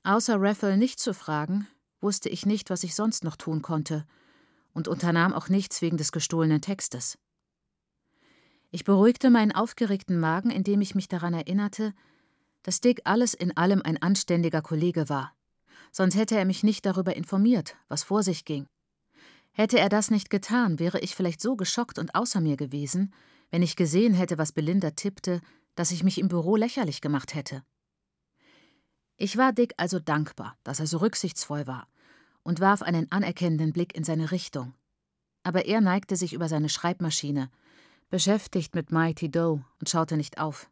Außer Raphael nicht zu fragen, wusste ich nicht, was ich sonst noch tun konnte und unternahm auch nichts wegen des gestohlenen Textes. Ich beruhigte meinen aufgeregten Magen, indem ich mich daran erinnerte, dass Dick alles in allem ein anständiger Kollege war. Sonst hätte er mich nicht darüber informiert, was vor sich ging. Hätte er das nicht getan, wäre ich vielleicht so geschockt und außer mir gewesen, wenn ich gesehen hätte, was Belinda tippte, dass ich mich im Büro lächerlich gemacht hätte. Ich war Dick also dankbar, dass er so rücksichtsvoll war, und warf einen anerkennenden Blick in seine Richtung. Aber er neigte sich über seine Schreibmaschine, beschäftigt mit Mighty Doe, und schaute nicht auf.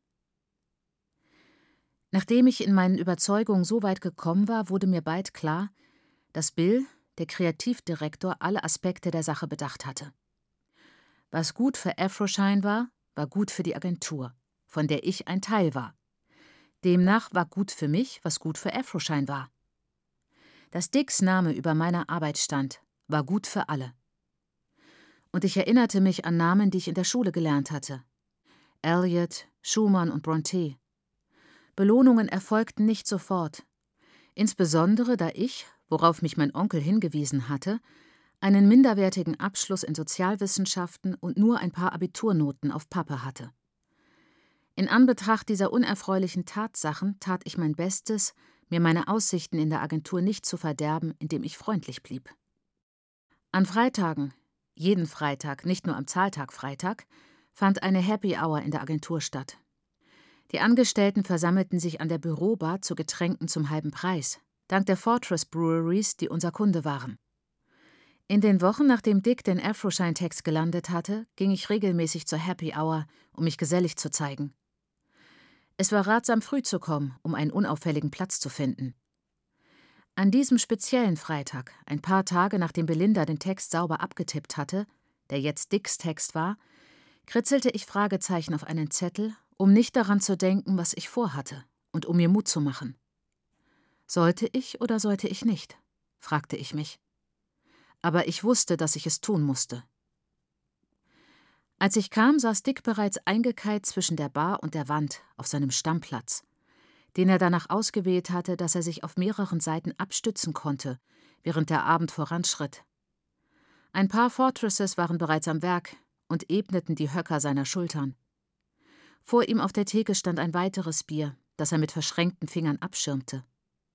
Nachdem ich in meinen Überzeugungen so weit gekommen war, wurde mir bald klar, dass Bill, der Kreativdirektor, alle Aspekte der Sache bedacht hatte. Was gut für Afroshine war, war gut für die Agentur, von der ich ein Teil war. Demnach war gut für mich, was gut für Afroshine war. Dass Dicks Name über meiner Arbeit stand, war gut für alle. Und ich erinnerte mich an Namen, die ich in der Schule gelernt hatte. Eliot, Schumann und Brontë. Belohnungen erfolgten nicht sofort. Insbesondere da ich, worauf mich mein Onkel hingewiesen hatte, einen minderwertigen Abschluss in Sozialwissenschaften und nur ein paar Abiturnoten auf Pappe hatte. In Anbetracht dieser unerfreulichen Tatsachen tat ich mein Bestes, mir meine Aussichten in der Agentur nicht zu verderben, indem ich freundlich blieb. An Freitagen, jeden Freitag, nicht nur am Zahltag Freitag, fand eine Happy Hour in der Agentur statt. Die Angestellten versammelten sich an der Bürobar zu Getränken zum halben Preis, dank der Fortress Breweries, die unser Kunde waren. In den Wochen, nachdem Dick den Afroshine-Text gelandet hatte, ging ich regelmäßig zur Happy Hour, um mich gesellig zu zeigen. Es war ratsam, früh zu kommen, um einen unauffälligen Platz zu finden. An diesem speziellen Freitag, ein paar Tage nachdem Belinda den Text sauber abgetippt hatte, der jetzt Dicks Text war, kritzelte ich Fragezeichen auf einen Zettel, um nicht daran zu denken, was ich vorhatte, und um mir Mut zu machen. Sollte ich oder sollte ich nicht? Fragte ich mich. Aber ich wusste, dass ich es tun musste. Als ich kam, saß Dick bereits eingekeilt zwischen der Bar und der Wand auf seinem Stammplatz, den er danach ausgewählt hatte, dass er sich auf mehreren Seiten abstützen konnte, während der Abend voranschritt. Ein paar Fortresses waren bereits am Werk und ebneten die Höcker seiner Schultern. Vor ihm auf der Theke stand ein weiteres Bier, das er mit verschränkten Fingern abschirmte.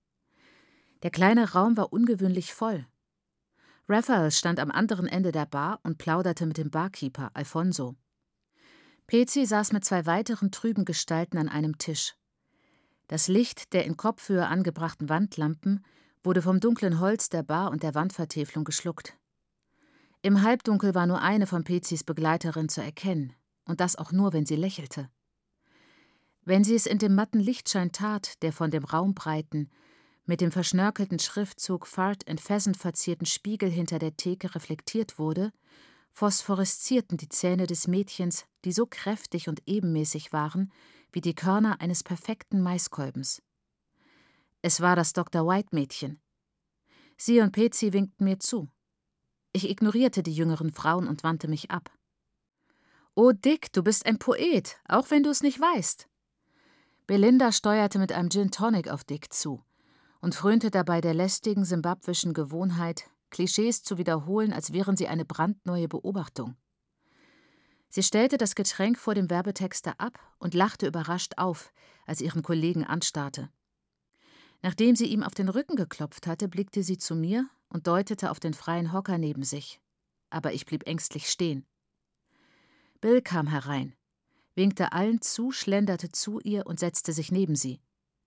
Der kleine Raum war ungewöhnlich voll. Raphael stand am anderen Ende der Bar und plauderte mit dem Barkeeper, Alfonso. Pezi saß mit zwei weiteren trüben Gestalten an einem Tisch. Das Licht der in Kopfhöhe angebrachten Wandlampen wurde vom dunklen Holz der Bar und der Wandvertäfelung geschluckt. Im Halbdunkel war nur eine von Pezis Begleiterinnen zu erkennen, und das auch nur, wenn sie lächelte. Wenn sie es in dem matten Lichtschein tat, der von dem raumbreiten, mit dem verschnörkelten Schriftzug Fard and Pheasant verzierten Spiegel hinter der Theke reflektiert wurde, phosphoreszierten die Zähne des Mädchens, die so kräftig und ebenmäßig waren, wie die Körner eines perfekten Maiskolbens. Es war das Dr. White-Mädchen. Sie und Pezi winkten mir zu. Ich ignorierte die jüngeren Frauen und wandte mich ab. »Oh, Dick, du bist ein Poet, auch wenn du es nicht weißt.« Belinda steuerte mit einem Gin Tonic auf Dick zu und frönte dabei der lästigen simbabwischen Gewohnheit, Klischees zu wiederholen, als wären sie eine brandneue Beobachtung. Sie stellte das Getränk vor dem Werbetexter ab und lachte überrascht auf, als sie ihren Kollegen anstarrte. Nachdem sie ihm auf den Rücken geklopft hatte, blickte sie zu mir und deutete auf den freien Hocker neben sich. Aber ich blieb ängstlich stehen. Bill kam herein, winkte allen zu, schlenderte zu ihr und setzte sich neben sie.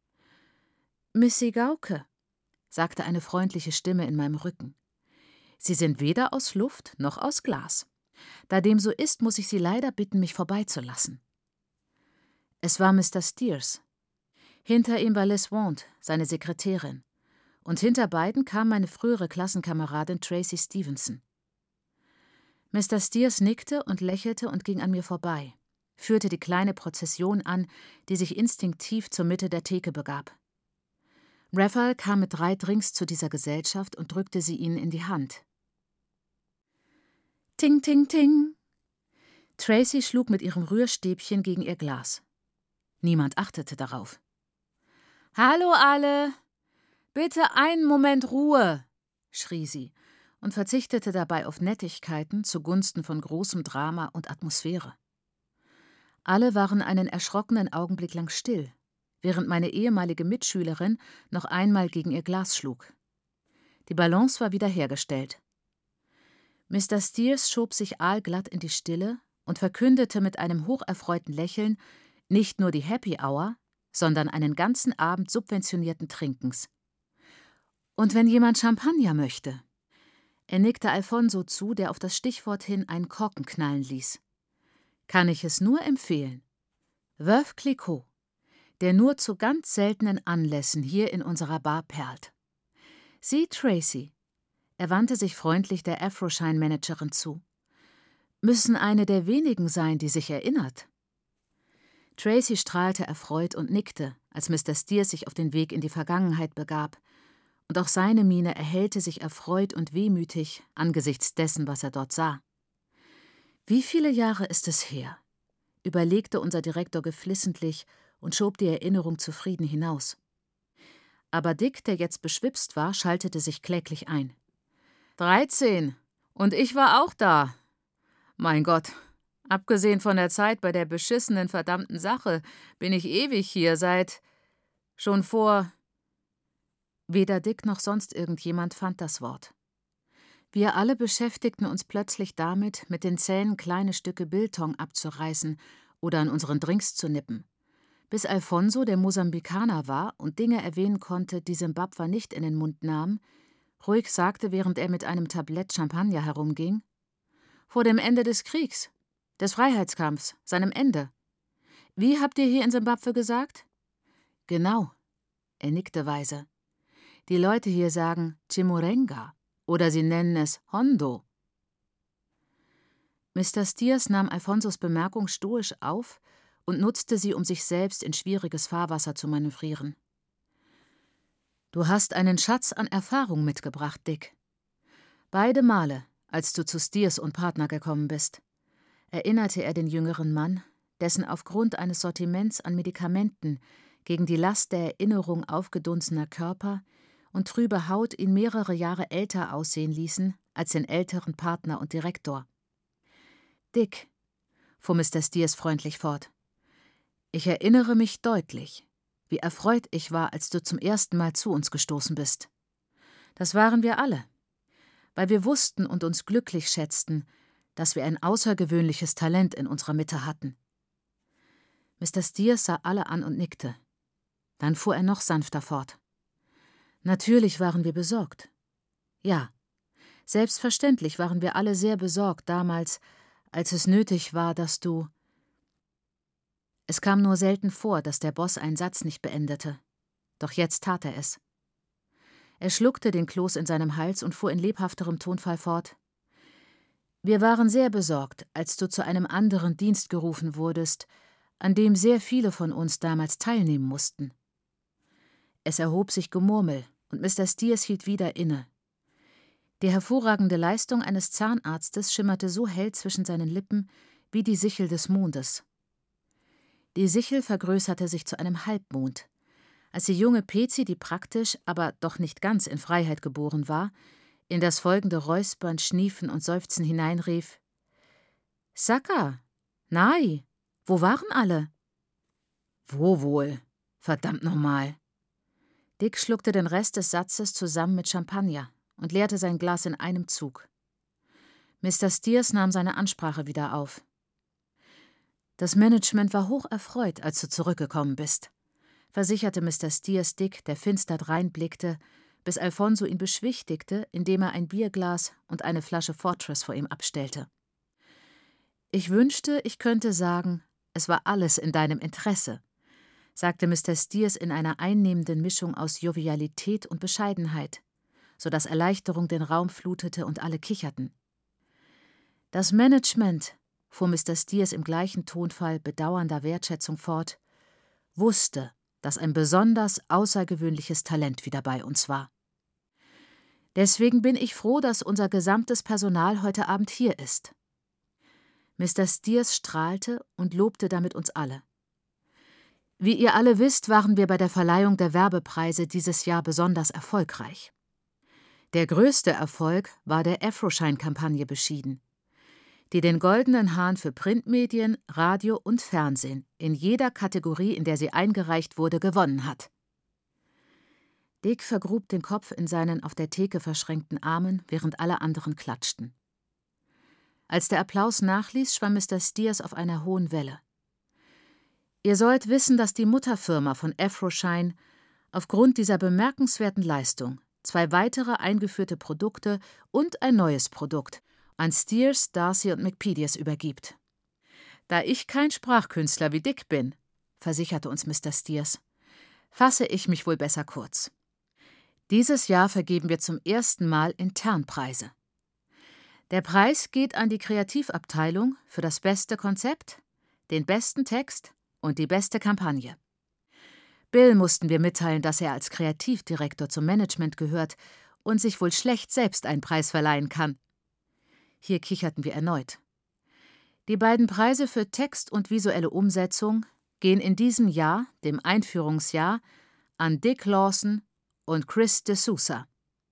»Missy Gauke«, sagte eine freundliche Stimme in meinem Rücken. »Sie sind weder aus Luft noch aus Glas. Da dem so ist, muss ich Sie leider bitten, mich vorbeizulassen.« Es war Mr. Steers. Hinter ihm war Liz Wand, seine Sekretärin, und hinter beiden kam meine frühere Klassenkameradin Tracy Stevenson. Mr. Steers nickte und lächelte und ging an mir vorbei, führte die kleine Prozession an, die sich instinktiv zur Mitte der Theke begab. Raphael kam mit 3 Drinks zu dieser Gesellschaft und drückte sie ihnen in die Hand. Ting, ting, ting. Tracy schlug mit ihrem Rührstäbchen gegen ihr Glas. Niemand achtete darauf. »Hallo alle«, »Bitte einen Moment Ruhe«, schrie sie und verzichtete dabei auf Nettigkeiten zugunsten von großem Drama und Atmosphäre. Alle waren einen erschrockenen Augenblick lang still, während meine ehemalige Mitschülerin noch einmal gegen ihr Glas schlug. Die Balance war wiederhergestellt. Mr. Steers schob sich aalglatt in die Stille und verkündete mit einem hocherfreuten Lächeln nicht nur die Happy Hour, sondern einen ganzen Abend subventionierten Trinkens. »Und wenn jemand Champagner möchte?« Er nickte Alfonso zu, der auf das Stichwort hin einen Korken knallen ließ. »Kann ich es nur empfehlen. Veuve Clicquot, der nur zu ganz seltenen Anlässen hier in unserer Bar perlt. Sie, Tracy«, er wandte sich freundlich der Afroshine-Managerin zu, »müssen eine der wenigen sein, die sich erinnert.« Tracy strahlte erfreut und nickte, als Mr. Steers sich auf den Weg in die Vergangenheit begab, und auch seine Miene erhellte sich erfreut und wehmütig angesichts dessen, was er dort sah. »Wie viele Jahre ist es her?«, überlegte unser Direktor geflissentlich und schob die Erinnerung zufrieden hinaus. Aber Dick, der jetzt beschwipst war, schaltete sich kläglich ein. »13. Und ich war auch da. Mein Gott, abgesehen von der Zeit bei der beschissenen verdammten Sache bin ich ewig hier, schon vor...« Weder Dick noch sonst irgendjemand fand das Wort. Wir alle beschäftigten uns plötzlich damit, mit den Zähnen kleine Stücke Biltong abzureißen oder an unseren Drinks zu nippen, bis Alfonso, der Mosambikaner war und Dinge erwähnen konnte, die Simbabwer nicht in den Mund nahm, ruhig sagte, während er mit einem Tablett Champagner herumging: »Vor dem Ende des Kriegs, des Freiheitskampfs, seinem Ende. Wie habt ihr hier in Simbabwe gesagt?« »Genau«, er nickte weise. »Die Leute hier sagen Chimurenga oder sie nennen es Hondo.« Mr. Steers nahm Alfonsos Bemerkung stoisch auf und nutzte sie, um sich selbst in schwieriges Fahrwasser zu manövrieren. »Du hast einen Schatz an Erfahrung mitgebracht, Dick. Beide Male, als du zu Steers und Partner gekommen bist«, erinnerte er den jüngeren Mann, dessen aufgrund eines Sortiments an Medikamenten gegen die Last der Erinnerung aufgedunsener Körper und trübe Haut ihn mehrere Jahre älter aussehen ließen als den älteren Partner und Direktor. »Dick«, fuhr Mr. Steers freundlich fort, »ich erinnere mich deutlich, wie erfreut ich war, als du zum ersten Mal zu uns gestoßen bist. Das waren wir alle, weil wir wussten und uns glücklich schätzten, dass wir ein außergewöhnliches Talent in unserer Mitte hatten.« Mr. Steers sah alle an und nickte. Dann fuhr er noch sanfter fort. »Natürlich waren wir besorgt. Ja, selbstverständlich waren wir alle sehr besorgt damals, als es nötig war, dass du...« Es kam nur selten vor, dass der Boss einen Satz nicht beendete. Doch jetzt tat er es. Er schluckte den Kloß in seinem Hals und fuhr in lebhafterem Tonfall fort. »Wir waren sehr besorgt, als du zu einem anderen Dienst gerufen wurdest, an dem sehr viele von uns damals teilnehmen mussten.« Es erhob sich Gemurmel, und Mr. Steers hielt wieder inne. Die hervorragende Leistung eines Zahnarztes schimmerte so hell zwischen seinen Lippen wie die Sichel des Mondes. Die Sichel vergrößerte sich zu einem Halbmond, als die junge Pezi, die praktisch, aber doch nicht ganz in Freiheit geboren war, in das folgende Räuspern, Schniefen und Seufzen hineinrief: »Saka! Nai! Wo waren alle?« »Wo wohl? Verdammt nochmal!« Dick schluckte den Rest des Satzes zusammen mit Champagner und leerte sein Glas in einem Zug. Mr. Steers nahm seine Ansprache wieder auf. »Das Management war hoch erfreut, als du zurückgekommen bist«, versicherte Mr. Steers Dick, der finster dreinblickte, bis Alfonso ihn beschwichtigte, indem er ein Bierglas und eine Flasche Fortress vor ihm abstellte. »Ich wünschte, ich könnte sagen, es war alles in deinem Interesse«, sagte Mr. Steers in einer einnehmenden Mischung aus Jovialität und Bescheidenheit, so dass Erleichterung den Raum flutete und alle kicherten. »Das Management«, fuhr Mr. Steers im gleichen Tonfall bedauernder Wertschätzung fort, »wusste, dass ein besonders außergewöhnliches Talent wieder bei uns war. Deswegen bin ich froh, dass unser gesamtes Personal heute Abend hier ist.« Mr. Steers strahlte und lobte damit uns alle. Wie ihr alle wisst, waren wir bei der Verleihung der Werbepreise dieses Jahr besonders erfolgreich. Der größte Erfolg war der Afroshine-Kampagne beschieden, die den Goldenen Hahn für Printmedien, Radio und Fernsehen in jeder Kategorie, in der sie eingereicht wurde, gewonnen hat. Dick vergrub den Kopf in seinen auf der Theke verschränkten Armen, während alle anderen klatschten. Als der Applaus nachließ, schwamm Mr. Steers auf einer hohen Welle. »Ihr sollt wissen, dass die Mutterfirma von Afroshine aufgrund dieser bemerkenswerten Leistung 2 weitere eingeführte Produkte und ein neues Produkt an Steers, Darcy und McPedius übergibt. Da ich kein Sprachkünstler wie Dick bin«, versicherte uns Mr. Steers, »fasse ich mich wohl besser kurz. Dieses Jahr vergeben wir zum ersten Mal Internpreise. Der Preis geht an die Kreativabteilung für das beste Konzept, den besten Text und die beste Kampagne. Bill mussten wir mitteilen, dass er als Kreativdirektor zum Management gehört und sich wohl schlecht selbst einen Preis verleihen kann.« Hier kicherten wir erneut. Die beiden Preise für Text und visuelle Umsetzung gehen in diesem Jahr, dem Einführungsjahr, an Dick Lawson und Chris D'Souza.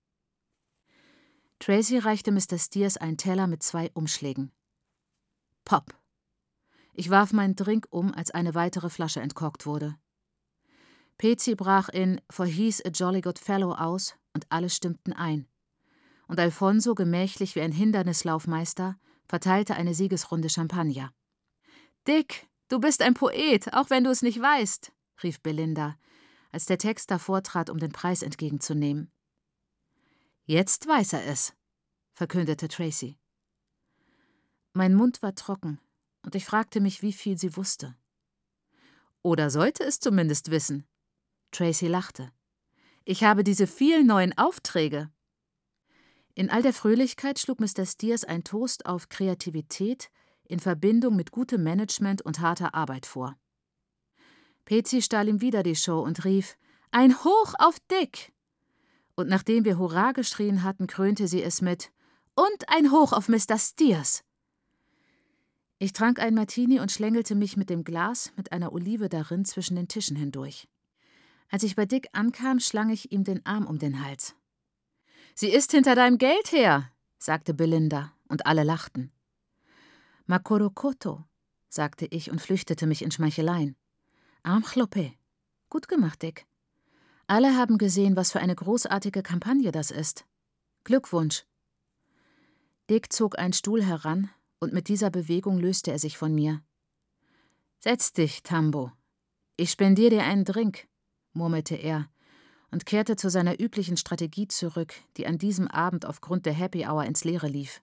Tracy reichte Mr. Steers einen Teller mit 2 Umschlägen. Pop. Ich warf meinen Drink um, als eine weitere Flasche entkorkt wurde. Pezi brach in For He's a Jolly Good Fellow aus und alle stimmten ein. Und Alfonso, gemächlich wie ein Hindernislaufmeister, verteilte eine Siegesrunde Champagner. »Dick, du bist ein Poet, auch wenn du es nicht weißt«, rief Belinda, als der Texter vortrat, um den Preis entgegenzunehmen. »Jetzt weiß er es«, verkündete Tracy. Mein Mund war trocken, und ich fragte mich, wie viel sie wusste. »Oder sollte es zumindest wissen«, Tracy lachte. »Ich habe diese vielen neuen Aufträge.« In all der Fröhlichkeit schlug Mr. Steers ein Toast auf Kreativität in Verbindung mit gutem Management und harter Arbeit vor. Pezi stahl ihm wieder die Show und rief, »Ein Hoch auf Dick!« Und nachdem wir Hurra geschrien hatten, krönte sie es mit, »Und ein Hoch auf Mr. Steers!« Ich trank ein Martini und schlängelte mich mit dem Glas mit einer Olive darin zwischen den Tischen hindurch. Als ich bei Dick ankam, schlang ich ihm den Arm um den Hals. »Sie ist hinter deinem Geld her«, sagte Belinda, und alle lachten. »Makorokoto«, sagte ich und flüchtete mich in Schmeicheleien. »Amchlope. Gut gemacht, Dick. Alle haben gesehen, was für eine großartige Kampagne das ist. Glückwunsch.« Dick zog einen Stuhl heran, und mit dieser Bewegung löste er sich von mir. »Setz dich, Tambo. Ich spendiere dir einen Drink«, murmelte er und kehrte zu seiner üblichen Strategie zurück, die an diesem Abend aufgrund der Happy Hour ins Leere lief.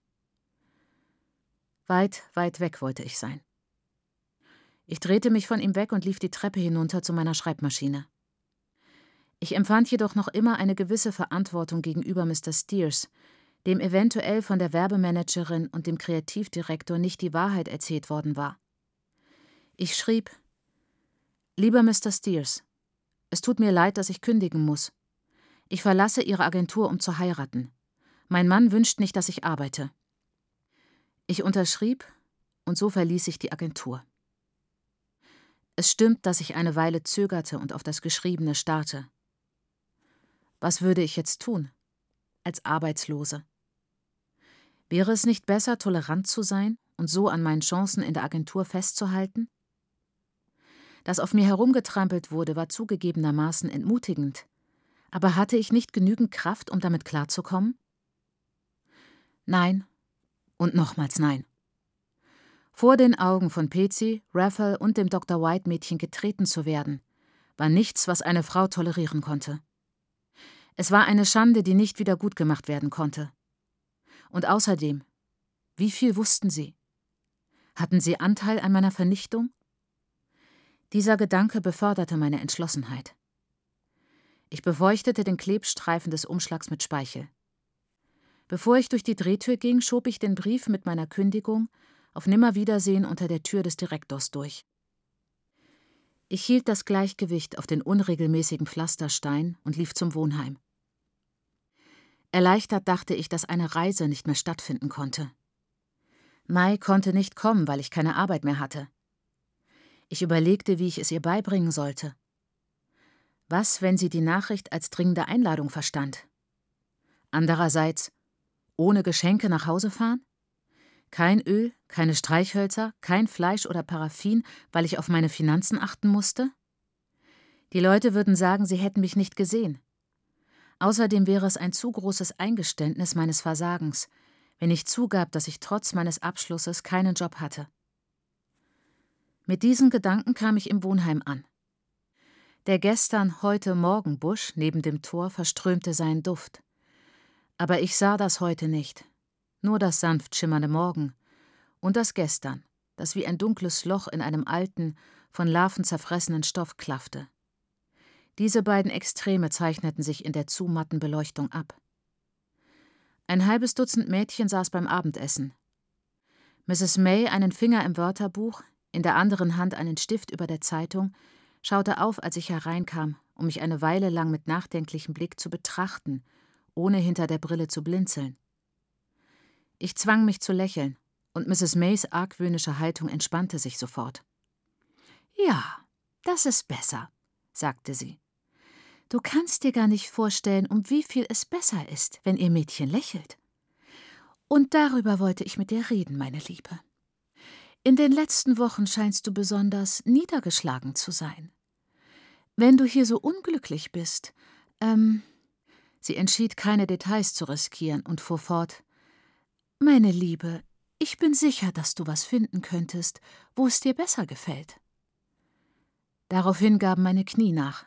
Weit, weit weg wollte ich sein. Ich drehte mich von ihm weg und lief die Treppe hinunter zu meiner Schreibmaschine. Ich empfand jedoch noch immer eine gewisse Verantwortung gegenüber Mr. Steers, dem eventuell von der Werbemanagerin und dem Kreativdirektor nicht die Wahrheit erzählt worden war. Ich schrieb: »Lieber Mr. Steers, es tut mir leid, dass ich kündigen muss. Ich verlasse Ihre Agentur, um zu heiraten. Mein Mann wünscht nicht, dass ich arbeite.« Ich unterschrieb, und so verließ ich die Agentur. Es stimmt, dass ich eine Weile zögerte und auf das Geschriebene starrte. Was würde ich jetzt tun, als Arbeitslose? Wäre es nicht besser, tolerant zu sein und so an meinen Chancen in der Agentur festzuhalten? Das auf mir herumgetrampelt wurde, war zugegebenermaßen entmutigend. Aber hatte ich nicht genügend Kraft, um damit klarzukommen? Nein und nochmals nein. Vor den Augen von Pezi, Raphael und dem Dr. White-Mädchen getreten zu werden, war nichts, was eine Frau tolerieren konnte. Es war eine Schande, die nicht wieder gutgemacht werden konnte. Und außerdem, wie viel wussten sie? Hatten sie Anteil an meiner Vernichtung? Dieser Gedanke beförderte meine Entschlossenheit. Ich befeuchtete den Klebstreifen des Umschlags mit Speichel. Bevor ich durch die Drehtür ging, schob ich den Brief mit meiner Kündigung auf Nimmerwiedersehen unter der Tür des Direktors durch. Ich hielt das Gleichgewicht auf den unregelmäßigen Pflasterstein und lief zum Wohnheim. Erleichtert dachte ich, dass eine Reise nicht mehr stattfinden konnte. Mai konnte nicht kommen, weil ich keine Arbeit mehr hatte. Ich überlegte, wie ich es ihr beibringen sollte. Was, wenn sie die Nachricht als dringende Einladung verstand? Andererseits, ohne Geschenke nach Hause fahren? Kein Öl, keine Streichhölzer, kein Fleisch oder Paraffin, weil ich auf meine Finanzen achten musste? Die Leute würden sagen, sie hätten mich nicht gesehen. Außerdem wäre es ein zu großes Eingeständnis meines Versagens, wenn ich zugab, dass ich trotz meines Abschlusses keinen Job hatte. Mit diesen Gedanken kam ich im Wohnheim an. Der Gestern-Heute-Morgen-Busch neben dem Tor verströmte seinen Duft. Aber ich sah das heute nicht, nur das sanft schimmernde Morgen und das Gestern, das wie ein dunkles Loch in einem alten, von Larven zerfressenen Stoff klaffte. Diese beiden Extreme zeichneten sich in der zu matten Beleuchtung ab. Ein halbes Dutzend Mädchen saß beim Abendessen. Mrs. May, einen Finger im Wörterbuch, in der anderen Hand einen Stift über der Zeitung, schaute auf, als ich hereinkam, um mich eine Weile lang mit nachdenklichem Blick zu betrachten, ohne hinter der Brille zu blinzeln. Ich zwang mich zu lächeln, und Mrs. Mays argwöhnische Haltung entspannte sich sofort. »Ja, das ist besser«, sagte sie. »Du kannst dir gar nicht vorstellen, um wie viel es besser ist, wenn ihr Mädchen lächelt. Und darüber wollte ich mit dir reden, meine Liebe. In den letzten Wochen scheinst du besonders niedergeschlagen zu sein. Wenn du hier so unglücklich bist, Sie entschied, keine Details zu riskieren und fuhr fort. »Meine Liebe, ich bin sicher, dass du was finden könntest, wo es dir besser gefällt.« Daraufhin gaben meine Knie nach.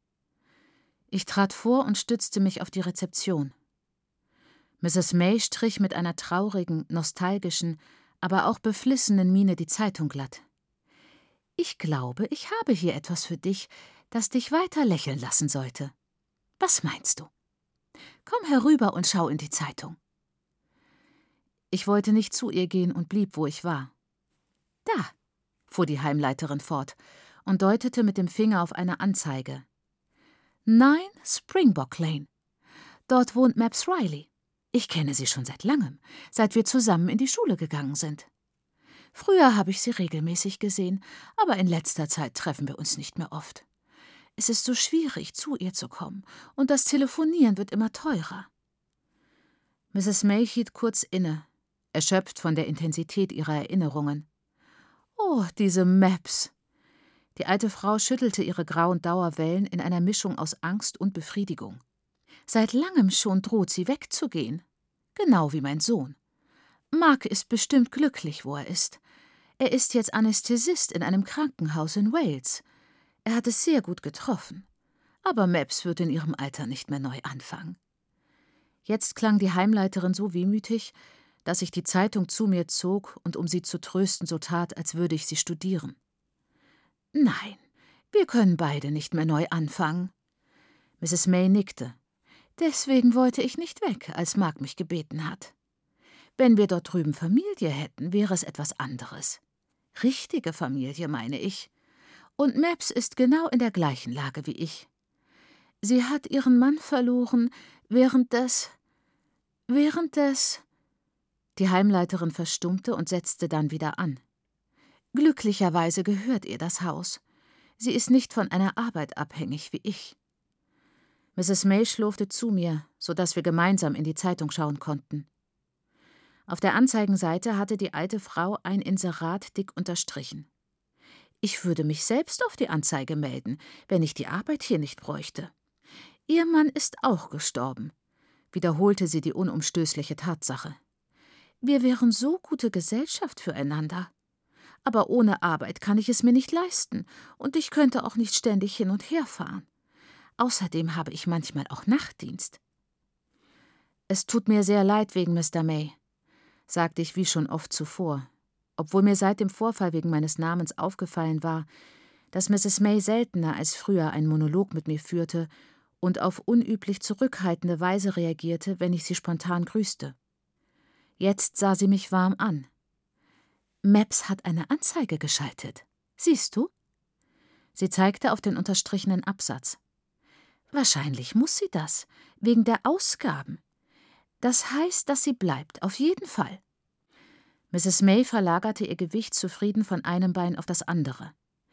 Ich trat vor und stützte mich auf die Rezeption. Mrs. May strich mit einer traurigen, nostalgischen, aber auch beflissenen Miene die Zeitung glatt. »Ich glaube, ich habe hier etwas für dich, das dich weiter lächeln lassen sollte. Was meinst du? Komm herüber und schau in die Zeitung.« Ich wollte nicht zu ihr gehen und blieb, wo ich war. »Da«, fuhr die Heimleiterin fort und deutete mit dem Finger auf eine Anzeige. »9 Springbok Lane. Dort wohnt Mabs Riley. Ich kenne sie schon seit langem, seit wir zusammen in die Schule gegangen sind. Früher habe ich sie regelmäßig gesehen, aber in letzter Zeit treffen wir uns nicht mehr oft. Es ist so schwierig, zu ihr zu kommen, und das Telefonieren wird immer teurer.« Mrs. May hielt kurz inne, erschöpft von der Intensität ihrer Erinnerungen. »Oh, diese Mabs!« Die alte Frau schüttelte ihre grauen Dauerwellen in einer Mischung aus Angst und Befriedigung. »Seit langem schon droht sie wegzugehen. Genau wie mein Sohn. Mark ist bestimmt glücklich, wo er ist. Er ist jetzt Anästhesist in einem Krankenhaus in Wales. Er hat es sehr gut getroffen. Aber Mabs wird in ihrem Alter nicht mehr neu anfangen.« Jetzt klang die Heimleiterin so wehmütig, dass ich die Zeitung zu mir zog und um sie zu trösten so tat, als würde ich sie studieren. »Nein, wir können beide nicht mehr neu anfangen.« Mrs. May nickte. »Deswegen wollte ich nicht weg, als Mark mich gebeten hat. Wenn wir dort drüben Familie hätten, wäre es etwas anderes. Richtige Familie, meine ich. Und Mabs ist genau in der gleichen Lage wie ich. Sie hat ihren Mann verloren, während des... Die Heimleiterin verstummte und setzte dann wieder an. »Glücklicherweise gehört ihr das Haus. Sie ist nicht von einer Arbeit abhängig wie ich.« Mrs. May schlurfte zu mir, sodass wir gemeinsam in die Zeitung schauen konnten. Auf der Anzeigenseite hatte die alte Frau ein Inserat dick unterstrichen. »Ich würde mich selbst auf die Anzeige melden, wenn ich die Arbeit hier nicht bräuchte. Ihr Mann ist auch gestorben«, wiederholte sie die unumstößliche Tatsache. »Wir wären so gute Gesellschaft füreinander. Aber ohne Arbeit kann ich es mir nicht leisten, und ich könnte auch nicht ständig hin und her fahren. Außerdem habe ich manchmal auch Nachtdienst.« »Es tut mir sehr leid wegen Mr. May«, sagte ich wie schon oft zuvor, obwohl mir seit dem Vorfall wegen meines Namens aufgefallen war, dass Mrs. May seltener als früher einen Monolog mit mir führte und auf unüblich zurückhaltende Weise reagierte, wenn ich sie spontan grüßte. Jetzt sah sie mich warm an. »Mabs hat eine Anzeige geschaltet. Siehst du?« Sie zeigte auf den unterstrichenen Absatz. »Wahrscheinlich muss sie das, wegen der Ausgaben. Das heißt, dass sie bleibt, auf jeden Fall.« Mrs. May verlagerte ihr Gewicht zufrieden von einem Bein auf das andere.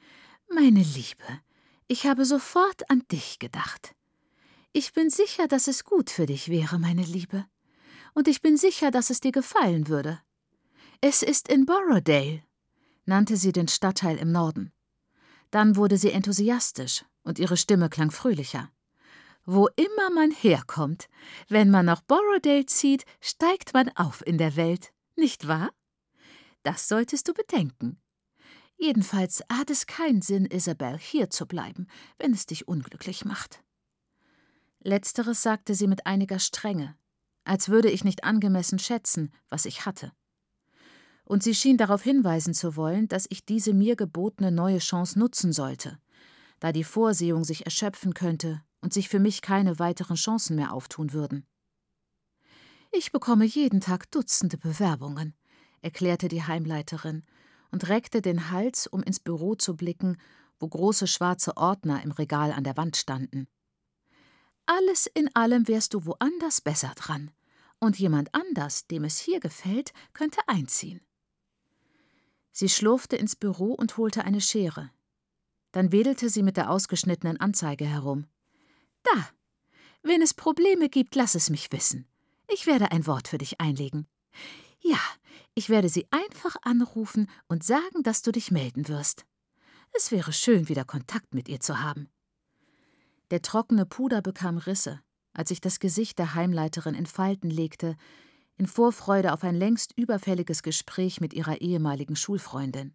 Meine Liebe, ich habe sofort an dich gedacht. Ich bin sicher, dass es gut für dich wäre, meine Liebe. Und ich bin sicher, dass es dir gefallen würde. Es ist in Borrowdale, nannte sie den Stadtteil im Norden. Dann wurde sie enthusiastisch und ihre Stimme klang fröhlicher. Wo immer man herkommt, wenn man nach Borrowdale zieht, steigt man auf in der Welt, nicht wahr? Das solltest du bedenken. Jedenfalls hat es keinen Sinn, Isabel, hier zu bleiben, wenn es dich unglücklich macht. Letzteres sagte sie mit einiger Strenge, als würde ich nicht angemessen schätzen, was ich hatte. Und sie schien darauf hinweisen zu wollen, dass ich diese mir gebotene neue Chance nutzen sollte, da die Vorsehung sich erschöpfen könnte und sich für mich keine weiteren Chancen mehr auftun würden. »Ich bekomme jeden Tag Dutzende Bewerbungen«, erklärte die Heimleiterin und reckte den Hals, um ins Büro zu blicken, wo große schwarze Ordner im Regal an der Wand standen. »Alles in allem wärst du woanders besser dran, und jemand anders, dem es hier gefällt, könnte einziehen.« Sie schlurfte ins Büro und holte eine Schere. Dann wedelte sie mit der ausgeschnittenen Anzeige herum. »Da! Wenn es Probleme gibt, lass es mich wissen. Ich werde ein Wort für dich einlegen. Ja, ich werde sie einfach anrufen und sagen, dass du dich melden wirst. Es wäre schön, wieder Kontakt mit ihr zu haben.« Der trockene Puder bekam Risse, als ich das Gesicht der Heimleiterin in Falten legte, in Vorfreude auf ein längst überfälliges Gespräch mit ihrer ehemaligen Schulfreundin.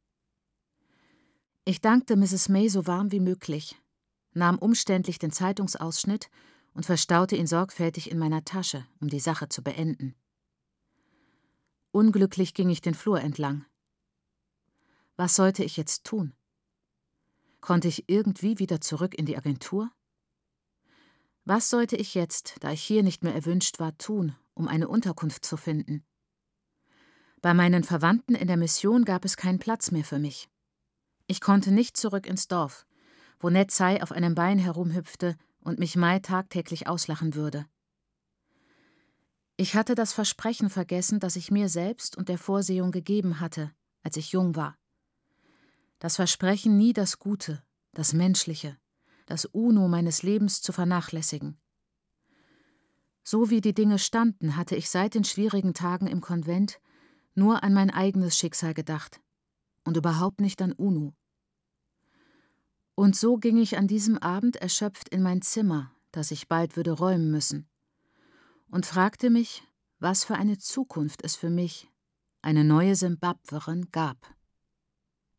Ich dankte Mrs. May so warm wie möglich, nahm umständlich den Zeitungsausschnitt und verstaute ihn sorgfältig in meiner Tasche, um die Sache zu beenden. Unglücklich ging ich den Flur entlang. Was sollte ich jetzt tun? Konnte ich irgendwie wieder zurück in die Agentur? Was sollte ich jetzt, da ich hier nicht mehr erwünscht war, tun, um eine Unterkunft zu finden? Bei meinen Verwandten in der Mission gab es keinen Platz mehr für mich. Ich konnte nicht zurück ins Dorf, wo Ned Sai auf einem Bein herumhüpfte und mich Mai tagtäglich auslachen würde. Ich hatte das Versprechen vergessen, das ich mir selbst und der Vorsehung gegeben hatte, als ich jung war. Das Versprechen, nie das Gute, das Menschliche, das Uno meines Lebens zu vernachlässigen. So wie die Dinge standen, hatte ich seit den schwierigen Tagen im Konvent nur an mein eigenes Schicksal gedacht und überhaupt nicht an Uno. Und so ging ich an diesem Abend erschöpft in mein Zimmer, das ich bald würde räumen müssen, und fragte mich, was für eine Zukunft es für mich, eine neue Simbabwerin, gab.